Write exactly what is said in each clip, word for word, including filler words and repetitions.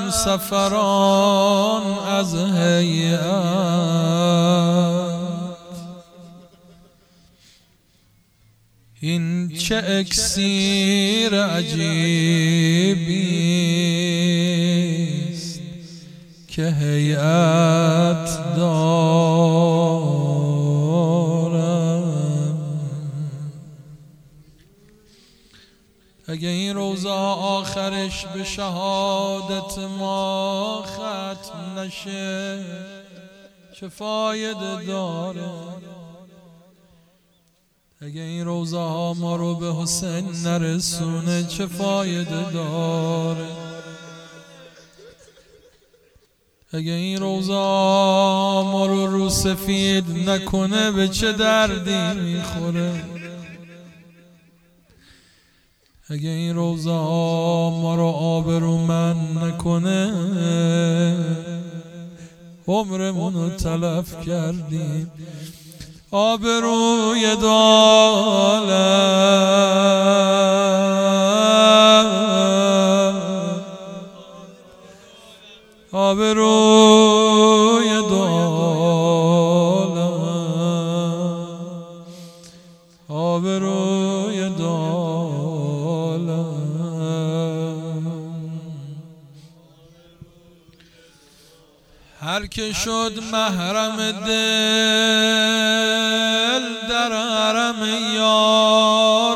سفران از هیئت، این چه اکسیر عجیبیست که هیئت دارد. اگه این روزا آخرش به شهادت ما ختم نشه چه فایده داره؟ اگه این روزا ما رو به حسین نرسونه چه فایده داره؟ اگه این روزا ما رو رو سفید نکنه به چه دردی میخوره؟ اگه این روزا ما رو آبرومند نکنه عمرمون رو تلف کردیم. آبروی دولت، آبروی دولت، آبروی دولت. هر که شد محرم دل در حرم یار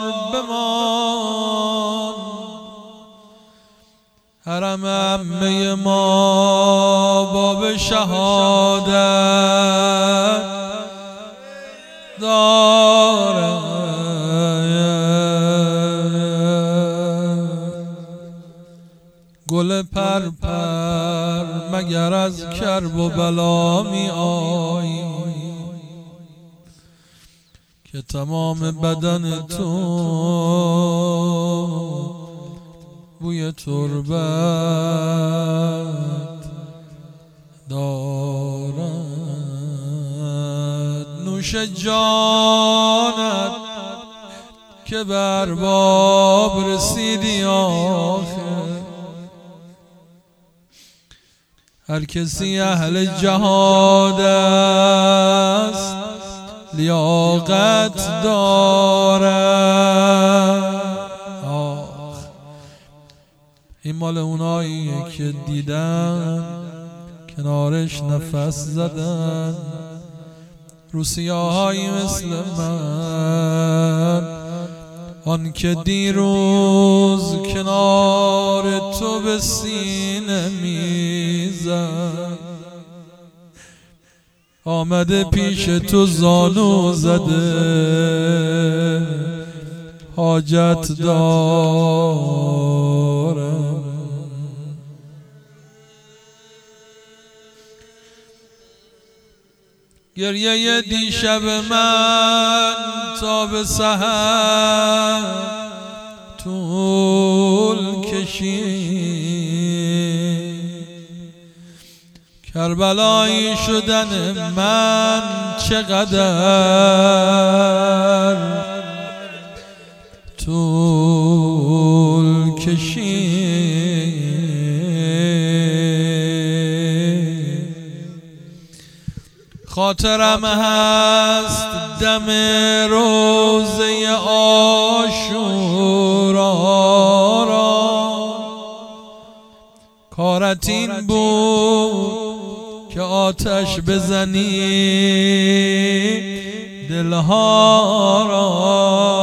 بمان، حرم عمه ما باب شهادت دارد. گل پر پر مگر از کرب و بلا می آیی که تمام بدن تو بوی تربت دارد. نوش جانت که بر باب رسیدی آخر. هر کسی اهل جهاد است لیاقت دارد. آخ این مال اوناییه که دیدن کنارش نفس زدن، روسیاهایی مثل من، آن که دیروز کنار تو به سینه میزد، آمده پیش تو زانو زده حاجت دارم. گریه دیشب من تا به سحر طول کشید، کربلایی شدن من چقدر طول کشید. خاطرم هست دم روزه عاشورا را، کارت این بود که آتش بزنی دلها را،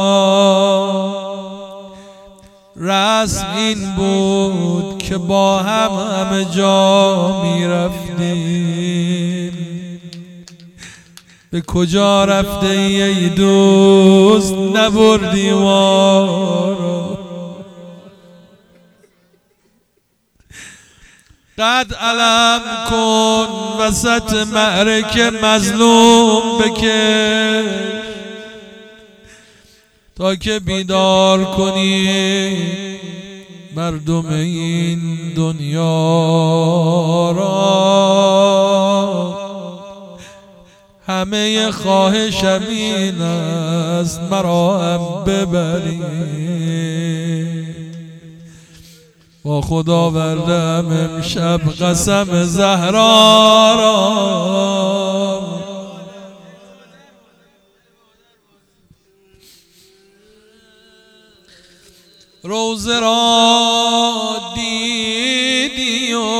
رسم این بود که با هم همه جا می رفتیم. به کجا رفته ای دوست نبردی ما را؟ قد علم کن وسط معرکه مظلوم بکش تا که بیدار کنی مردم این دنیا را. همه خواهشم این است مرا هم ببری، با خدا وردم امشب قسم زهرا را، روزه را دیدی و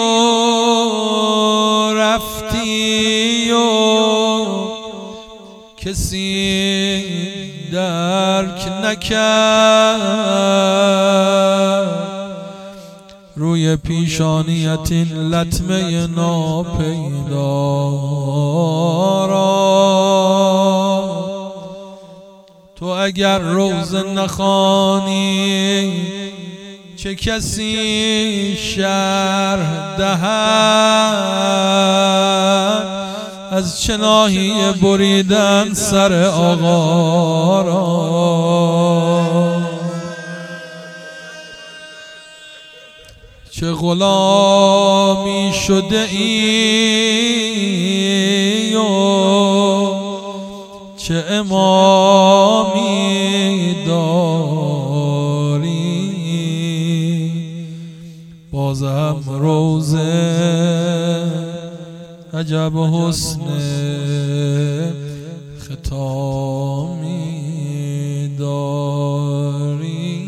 رفتی و کسی درک نکرد، روی پیشانیت این لطمه ناپیدا را. تو اگر روزه نخوانی چه کسی شرح دهد از چه ناحیه بریدن سر آقا را. چه غلامی شده ای و چه امامی داری، بازم روزه عجب حسن ختامی داری.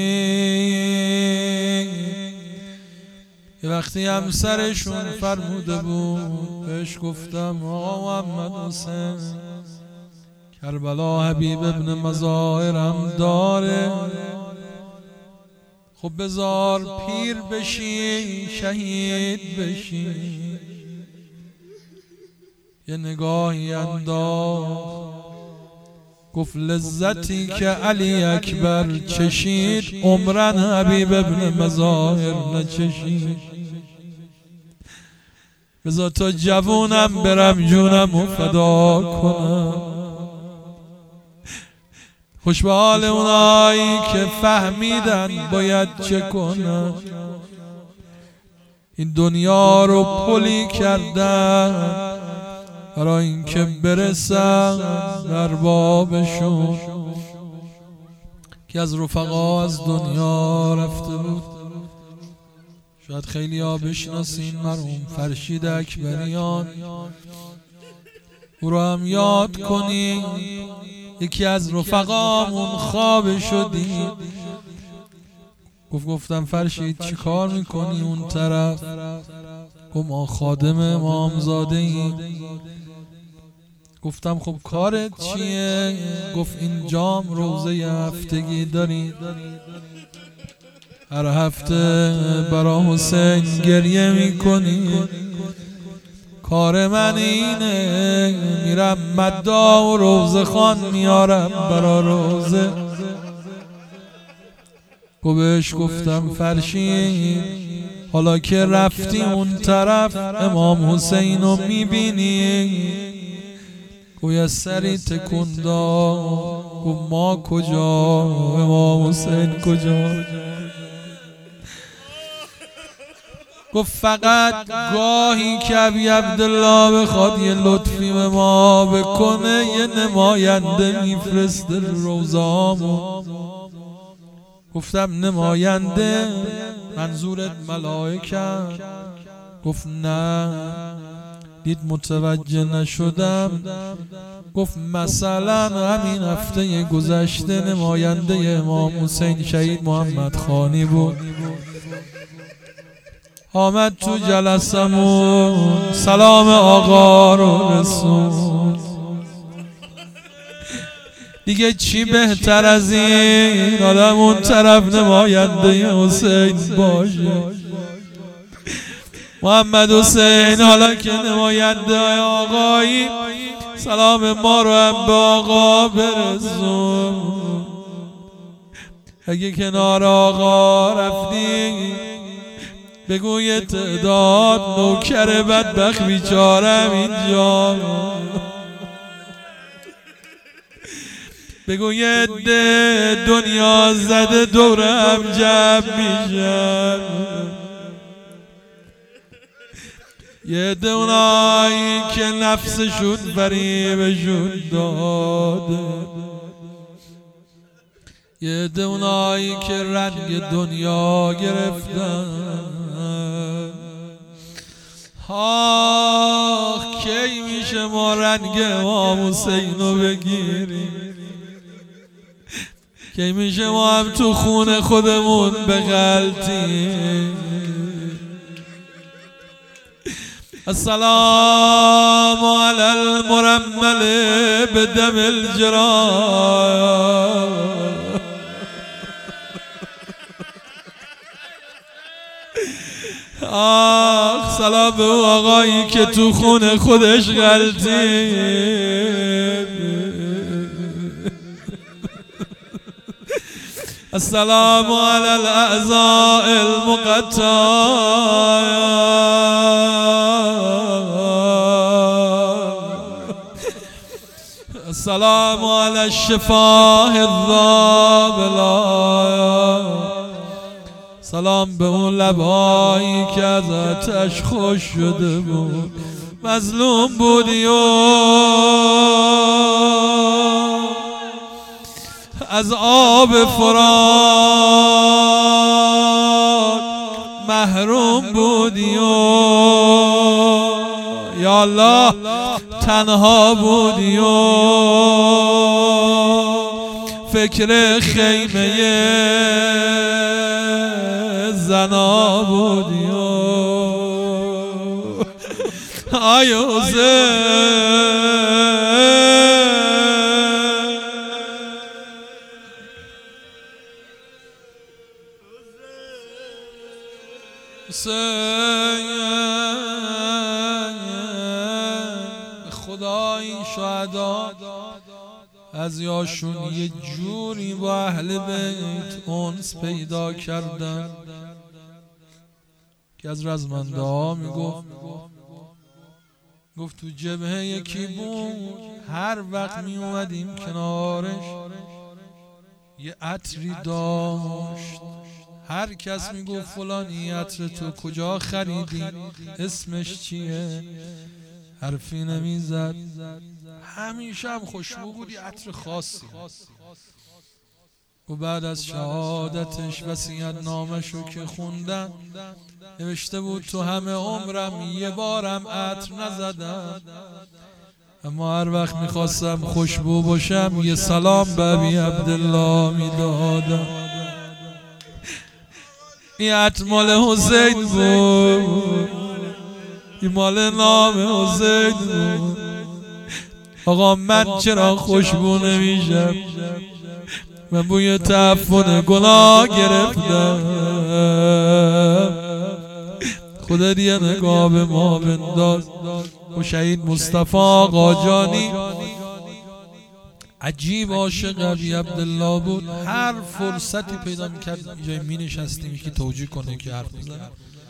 یه وقتی همسرشون فرموده بود، بهش گفتم آقا محمد حسین کربلا حبیب ابن مظاهرم داره، خب بذار پیر بشی شهید بشی. یه نگاهی انداخت گفت لذتی که علی اکبر چشید عمرن حبیب ابن مظاهر نچشید. بذار تا جوونم برم جونم و فدا کنم. خوش به حال اونایی که فهمیدن باید چه کنن، این دنیا رو پلی کردن برای اینکه برسن در بابشون. که از رفقا از دنیا رفته بود، شاید خیلی ها بشناسین، مرحوم فرشید اکبریان، او رو هم یاد کنین. یکی از رفقامون خواب شدی، گفت گفتم فرشید چی کار میکنی اون طرف؟ گفت ما خادم امامزاده ایم. گفتم خب کارت چیه؟ گفت این جام روزه هفتگی داری، هر هفته برا حسین گریه میکنی. کار من اینه میرم مدا و روزه خان میارم برا روزه. گوش گفتم فرشید حالا که رفتی اون طرف امام حسین رو میبینی؟ گویا سری تکون داد، گفت ما کجا امام حسین کجا؟ گفت فقط گاهی که ابی عبدالله بخواد یه لطفی به ما بکنه یه نماینده میفرسته روزامو. گفتم نماینده منظورت ملائکه؟ گفت نه، دید متوجه نشدم. گفت مثلا همین هفته گذشته نماینده امام حسین شهید محمد خانی بود، آمد تو جلسمون سلام آقا رو رسون. دیگه چی بهتر از این آدم اون طرف نماینده حسین باشه؟ محمد حسین حالا که نماینده آقایی سلام ما رو هم به آقا برسون. اگه کنار آقا رفتی بگو یه تعداد نوکر بدبخت بیچارم اینجا، بگو یه ده دنیا زده دورم جمع میشن، یه ده اونایی که نفسشون فریبشون داده، یه عده اونایی که رنگ دنیا گرفتن، آخ کی میشه ما رنگ امام حسینو بگیریم؟ کی میشه ما هم تو خون خودمون بغلطیم؟ السلام علی المرمل بدم الجراح، آخ سلام به او آقایی که تو خون خودش غلطید. السلام علی الاعضاء المقطعة، السلام علی الشفاه الذابلة، سلام به اون لبایی که از آتش خوش شده بود، مظلوم بودی و از آب فرات محروم بودی و یا الله تنها بودی و فکر خیمه زنا بودی و آی خدا این شهدا از یاشون یه جوری با اهل بیت انس پیدا کردن که از رزمنده ها میگفت گفت تو جبهه یکی بود، هر وقت می اومدیم کنارش یه عطری داشت، هر کس میگفت فلانی عطر تو کجا خریدی، اسمش چیه، حرفی نمیزد، همیشه هم خوشبو بودی، عطر خاصی. و بعد از شهادتش وصیت نامشو که خوندن نوشته بود تو همه عمرم یه بارم عطر نزدم، اما هر وقت میخواستم خوشبو باشم یه سلام به ابی عبدالله میدادم. این عطر مال حسین بود، این مال نام حسین بود. آقا من چرا خوشبو نمیشم؟ من بوی تعفن گناه گرفتم، خدا دیگه نگاه به ما بنداز. و شهید مصطفی قاجانی عجیب عاشق ابی عبدالله بود، هر فرصتی پیدا میکرد جای می نشستیم که توجیه کنه که حرف بزنه،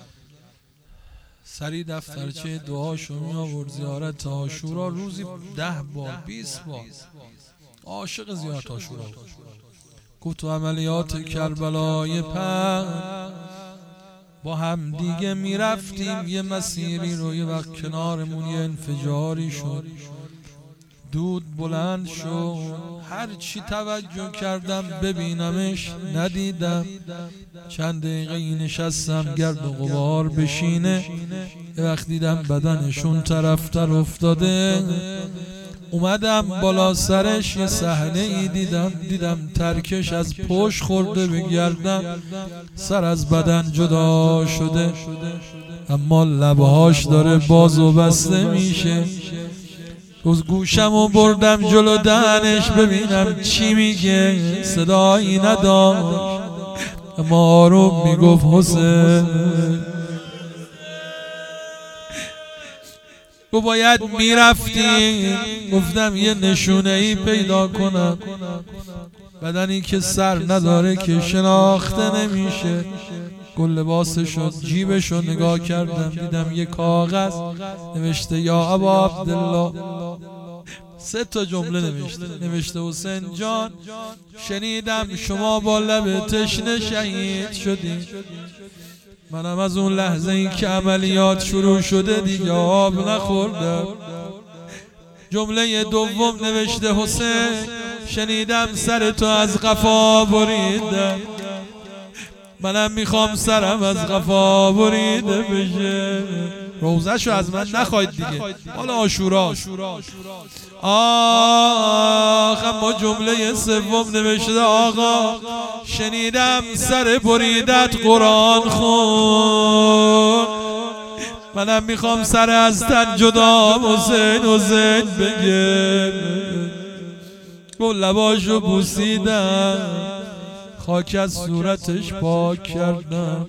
سری دفترچه دعاشو می آورد. زیارت عاشورا روزی ده بار بیست بار عاشق زیارت عاشورا بود. گفت تو عملیات کربلای پنج با هم دیگه می رفتیم یه مسیری رو، یه وقت کنارمون یه انفجاری شد، دود بلند شد، هر چی توجه کردم ببینمش ندیدم. چند دقیقه نشستم گرد و غبار بشینه، یه وقت دیدم بدنشون طرفتر افتاده، اومدم بالا سرش یه صحنه ای دیدم، دیدم ترکش از پشت خورده به گردن، سر از بدن جدا شده، اما لبهاش داره باز و بسته میشه. روز گوشمو بردم جلو دهنش ببینم چی میگه، صدایی نداشت اما آروم میگفت حسین. گفت باید میرفتیم، گفتم یه نشونه ای پیدا کنم، بدنی که سر نداره که شناخته نمیشه. گل لباسشو جیبشو نگاه کردم، دیدم یه کاغذ نوشته یا ابا عبدالله، سه تا جمله نوشته نوشته حسین جان شنیدم شما با لب تشنه شهید شدید، منم از اون لحظه ای که عملیات شروع شده دیگه آب نخوردم. جمله دوم نوشته حسین شنیدم سر تو از قفا بریده، منم میخوام سرم از قفا بریده بشه. روزه‌شو از من نخواید دیگه، حالا عاشوراست. آخ اما جمله سوم نوشته آقا شنیدم سر بریدت قرآن خون، منم میخوام سر از تن جدا حسین حسین بگه. گل لباشو بوسیدم، خاک از صورتش پاک کردم،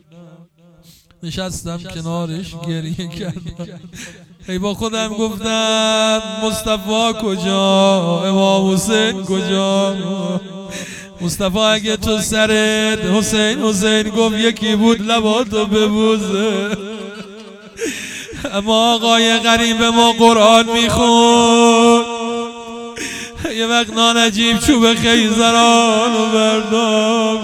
نشستم کنارش گریه کردم. ای با خودم گفتم مصطفی کجا، امام حسین کجا؟ مصطفی اگه تو سرت حسین حسین گفت یکی بود لباتو ببوزه، اما آقای غریب ما قرآن میخون، یه وقت نانجیب چوب خیزرانو بردار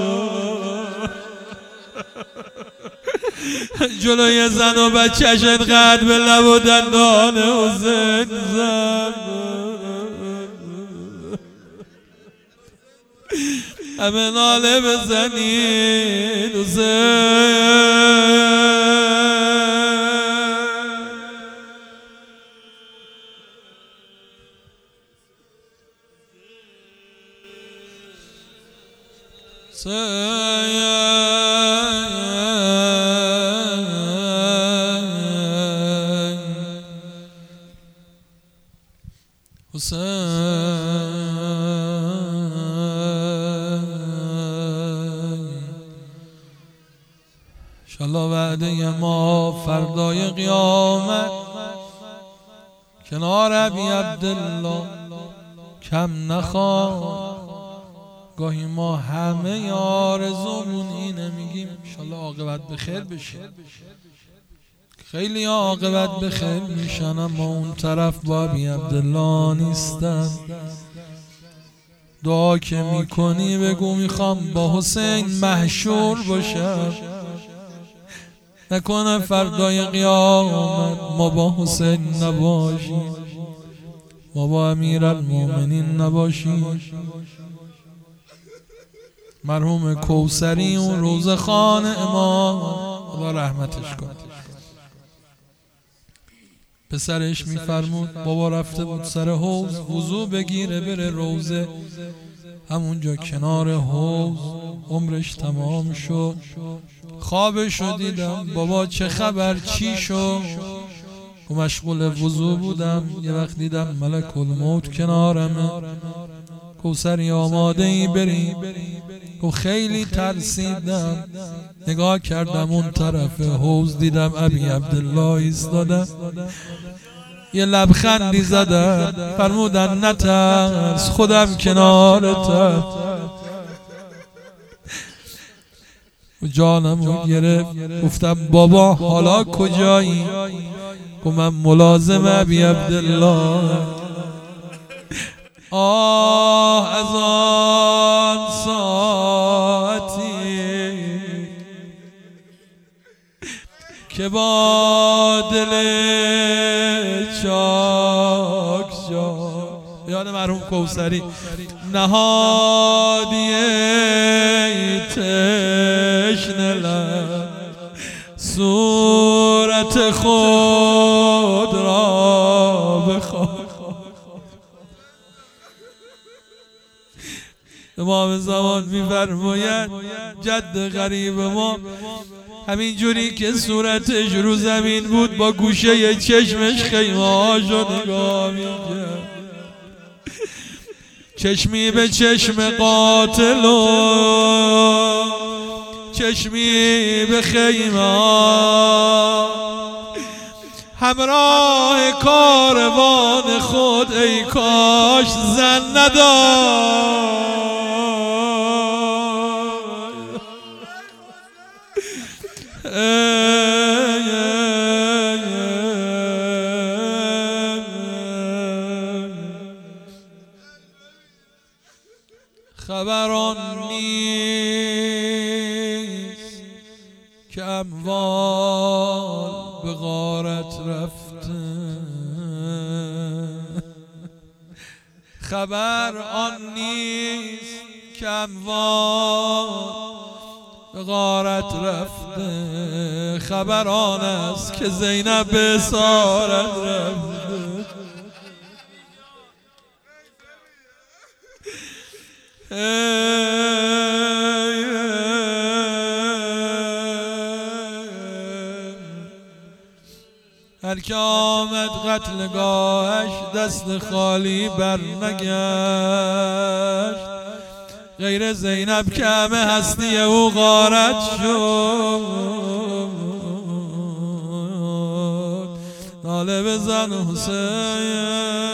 جلوی زن و بچه‌ش انقدر به لب و دندان حسین زد، همه ناله بزنید حسین. حسین انشالله وعده ما فردای قیامت کنار ابی عبدالله کم نخواه. گاهی ما همه آرزومون اینه، میگیم انشالله عاقبت به خیر بشه. خیلی عاقبت به خیر میشن اما اون طرف با ابی عبدالله نیستن. دعا که میکنی بگو میخوام با حسین محشور باشم، نکنه فردای قیامت ما با حسین نباشیم، ما با امیرالمومنین نباشیم. مرحوم کوثری اون روزخان امام خدا رحمتش کن، پسرش میفرمود بابا رفته بود سر حوض وضو بگیره بره روزه، همونجا کنار حوض عمرش تمام شد. خوابشو دیدم بابا چه خبر چی شد؟ و مشغول وضو بودم، یه وقت دیدم ملک الموت کنارمه. کوثری آماده ای بریم؟ و خیلی ترسیدم، نگاه کردم اون طرف حوض دیدم ابی عبدالله ایستادن، یه لبخندی زدن فرمودن نترس خودم کنارتم. و جانمو گرفت، گفتم بابا حالا کجایی؟ گفت من ملازم ابی عبدالله. آه از آن ساعتی که با دل چاک شد، یاد مرحوم کوثری، نهادی تشنه لب صورت خود را بخواه. امام زمان می‌فرماید جد غریب ما همین جوری که صورتش رو زمین بود با گوشه چشمش خیمه‌هاشو نگاه می‌کرد، چشمی به چشم قاتل و چشمی به خیمه، همراه کاروان خود ای کاش زن نداشت. خبران نیست که اموال به غارت رفته، خبر آن نیست که اموال به غارت رفته، خبر آن است که زینب به اسارت رفته. هر که آمد قتلگاهش دست خالی بر نگشت، غیر زینب که همه هستی او غارت شد. ناله بزن حسین